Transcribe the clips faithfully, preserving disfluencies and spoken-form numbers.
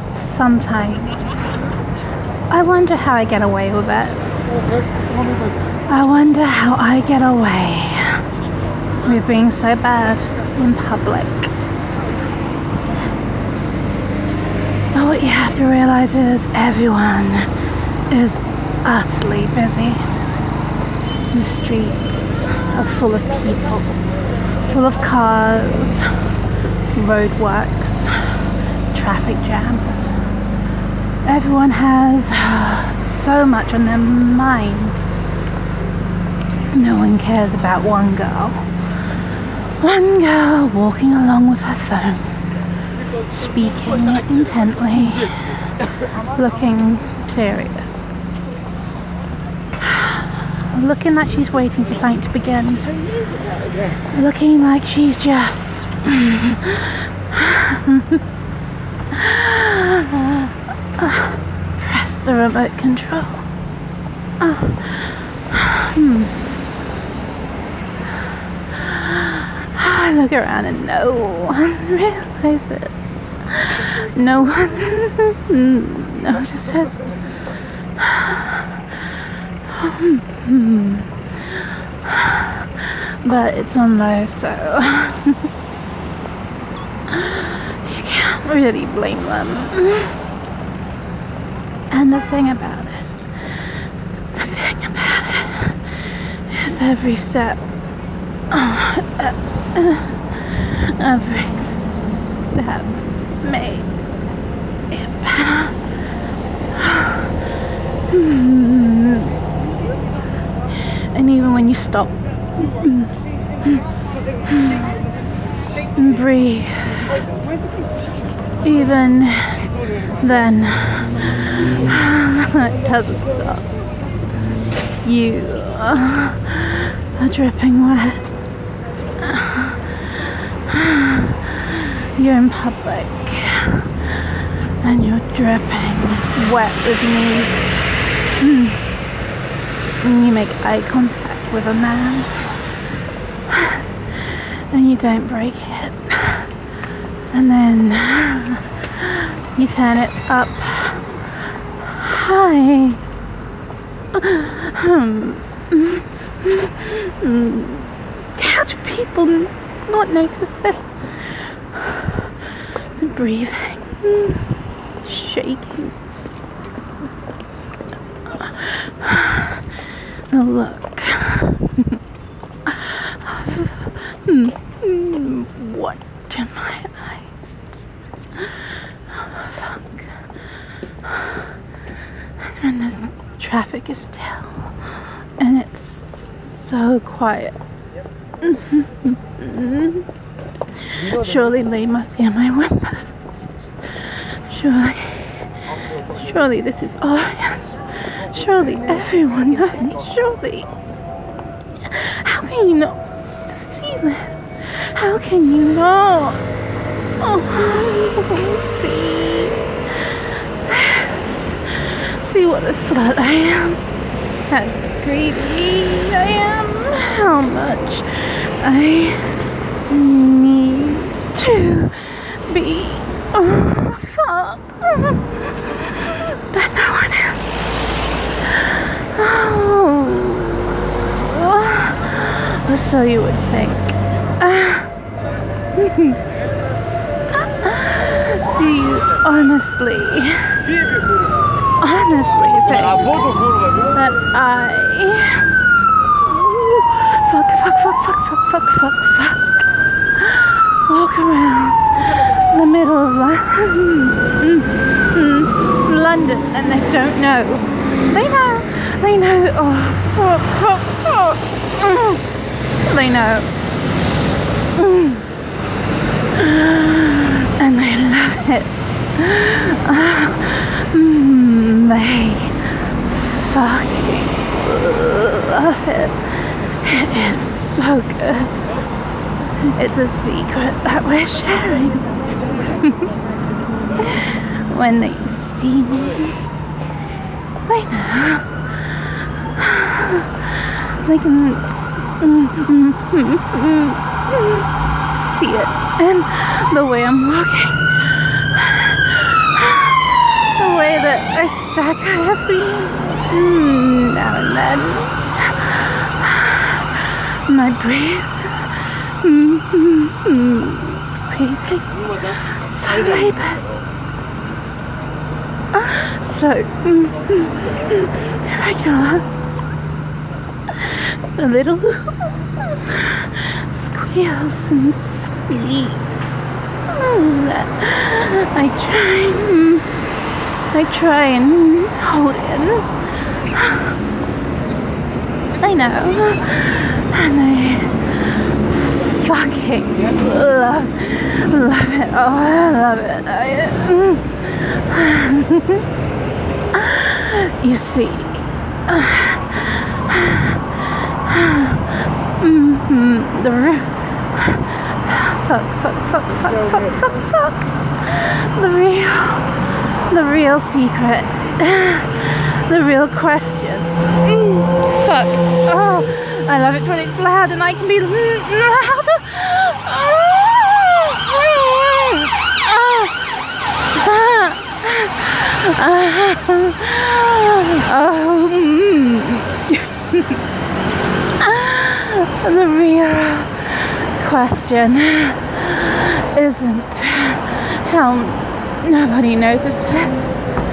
sometimes I wonder how I get away with it. I wonder how I get away with being so bad in public. But what you have to realize is everyone is utterly busy. The streets are full of people, full of cars, roadworks, traffic jams. Everyone has so much on their mind. No one cares about one girl. One girl walking along with her phone, speaking intently, looking serious. Looking like she's waiting for something to begin. Looking like she's just press the remote control. Oh. Hmm. I look around and no one realizes. No one notices. But it's on low, so you can't really blame them. And the thing about it, the thing about it is every step, every step makes it better. And even when you stop and breathe, even then, it doesn't stop. You are dripping wet. You're in public and you're dripping wet with need. And you make eye contact with a man and you don't break it, and then you turn it up high. How do people not notice that? The breathing, shaking, the look. What in my eyes? Oh, fuck. And the traffic is still, and it's so quiet. Surely they must hear my whimpers. Surely, surely this is obvious. Surely everyone knows. Surely. How can you not see this? How can you not? Oh, see this. See what a slut I am. How greedy I am. How much I need to be oh, fucked. But no one is. Oh, so you would think. Do you honestly, honestly think that I fuck, fuck, fuck, fuck, fuck, fuck, fuck, fuck, walk around the middle of London, London, and they don't know? They know, they know. Oh, oh, oh, oh. They know. And they love it. They fucking love it. It is so good. It's a secret that we're sharing. When they see me, they know. They can see it in the way I'm walking. I stagger every mm, now and then. And I breathe. Mm, mm, mm, breathing. So labored. So mm, mm, irregular. The little squeals and squeaks. Mm, I try. Mm, I try and hold in. I know. And I fucking love, love it. Oh, I love it. I, mm. You see, mm-hmm, the fuck, fuck, fuck, fuck, fuck, fuck, fuck. The real, the real secret, the real question. Mm, fuck. Oh, I love it when it's loud and I can be louder. Oh, mm. The real question isn't how nobody notices.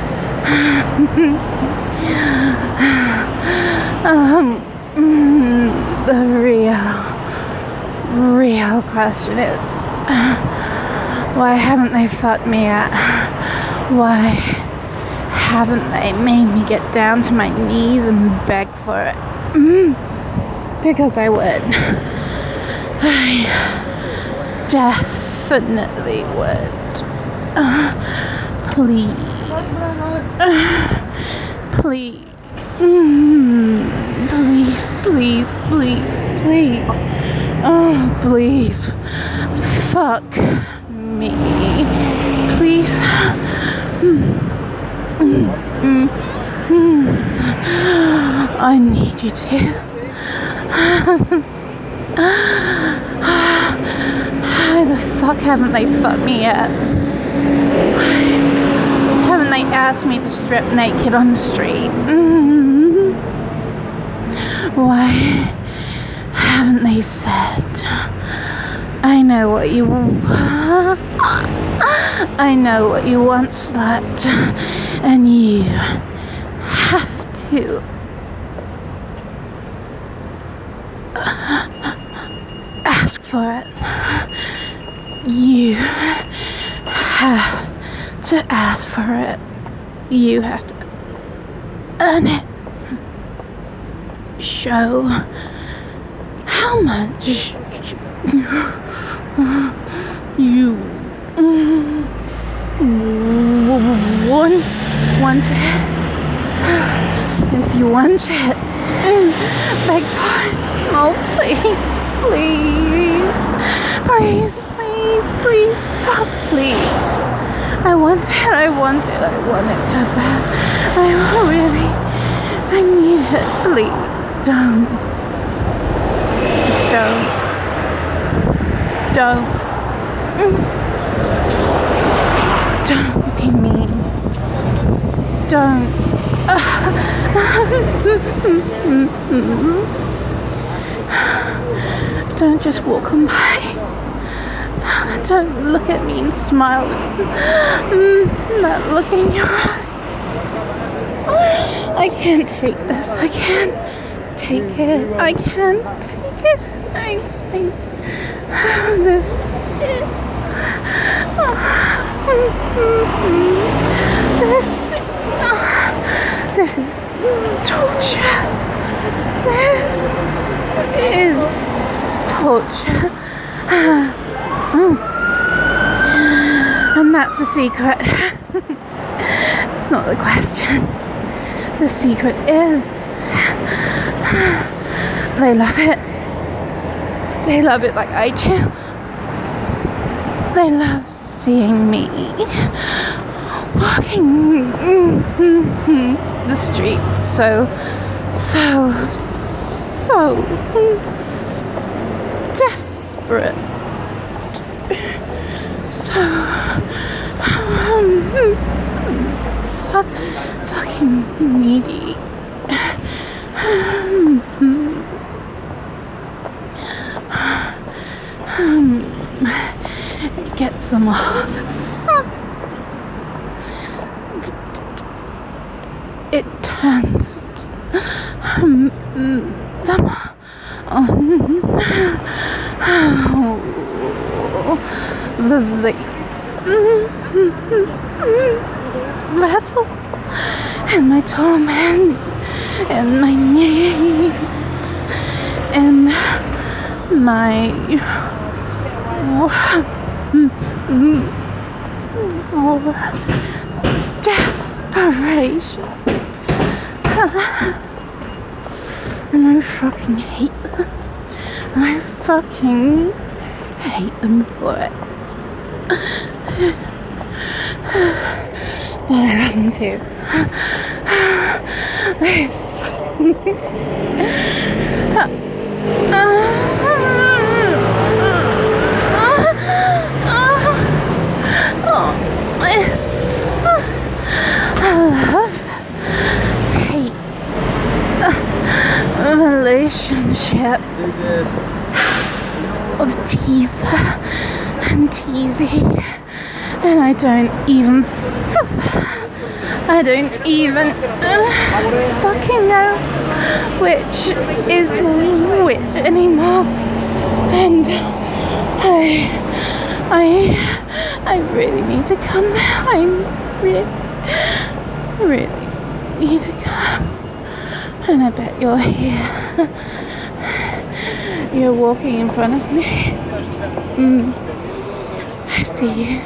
um, the real, real question is, why haven't they fucked me yet? Why haven't they made me get down to my knees and beg for it? Mm, because I would. I definitely would. Uh, please. Uh, please. Mm, please, please, please, please. Oh, please. Fuck me. Please. Mm. Mm, mm, mm. I need you to. How the fuck haven't they fucked me yet? Haven't they asked me to strip naked on the street? Mm. Why haven't they said, I know what you want. I know what you want, slut. And you have to ask for it. You have to ask for it. You have to earn it. Show how much you want, want it. If you want it, beg for it. Oh, please, please, please, please, please, fuck, please. I want it, I want it, I want it so bad. I really, I need it. Please, don't, don't, don't. Don't be mean. Don't. Don't just walk on by. Don't look at me and smile with that look in your eye. I can't take this. I can't take it. I can't take it. I think this is. This, uh, this is torture. This is torture. Mm. And that's the secret. It's not the question. The secret is they love it. They love it like I do. They love seeing me walking the streets so, so, so desperate. So, um, fuck, fucking needy. Get some off. It turns um, them on. The late revel and my torment and my need and my desperation. And I fucking hate them. I fucking hate them for it. But I love them too. This. This. I love hate relationship of teaser and teasy, and I don't even I don't even uh, fucking know which is which anymore, and I I I really need to come there. I really really need to come, and I bet you're here. You're walking in front of me. Mm. I see you.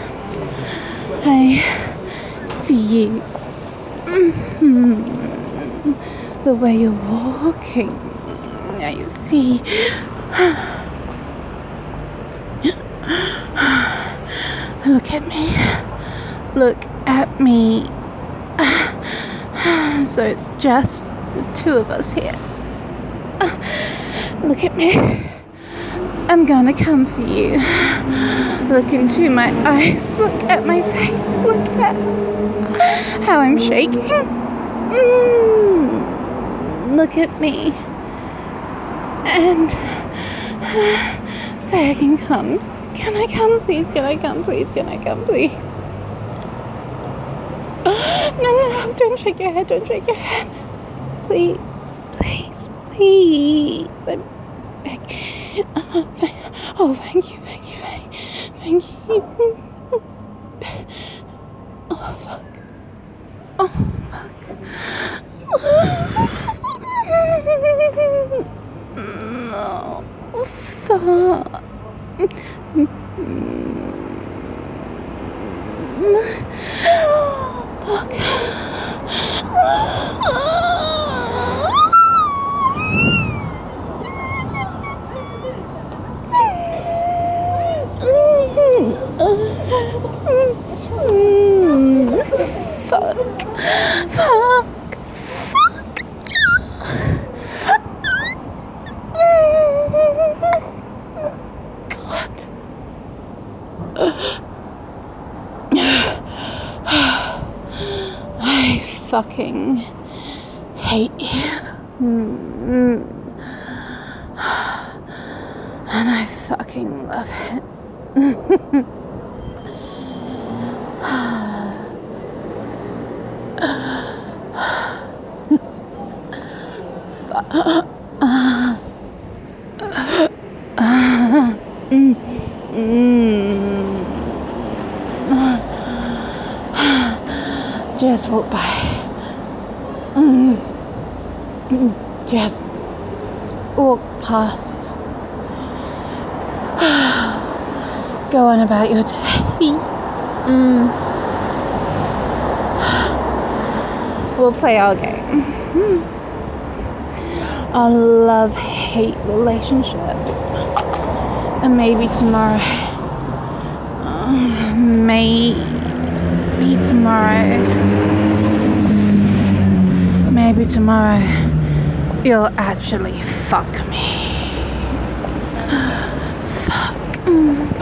I see you. Mm-hmm. The way you're walking. I see. Look at me. Look at me. So it's just the two of us here. Look at me. I'm gonna come for you. Look into my eyes. Look at my face. Look at how I'm shaking. Mm. Look at me. And say I can come. Can I come, please? Can I come, please? Can I come, please? No, no, no. Don't shake your head. Don't shake your head. Please. Please. Please. I'm begging. Oh, thank you. Thank you. Thank you. Thank you. Oh, fuck. Oh, fuck. No. Fuck. Fuck. Fuck. Fuck. Fuck. I fucking hate you. Mm-hmm. And I fucking love it. Just walk by. Just walk past. Go on about your day. Mm. We'll play our game. Our love-hate relationship. And maybe tomorrow. Uh, maybe tomorrow. Maybe tomorrow you'll actually fuck me. Fuck. Mm.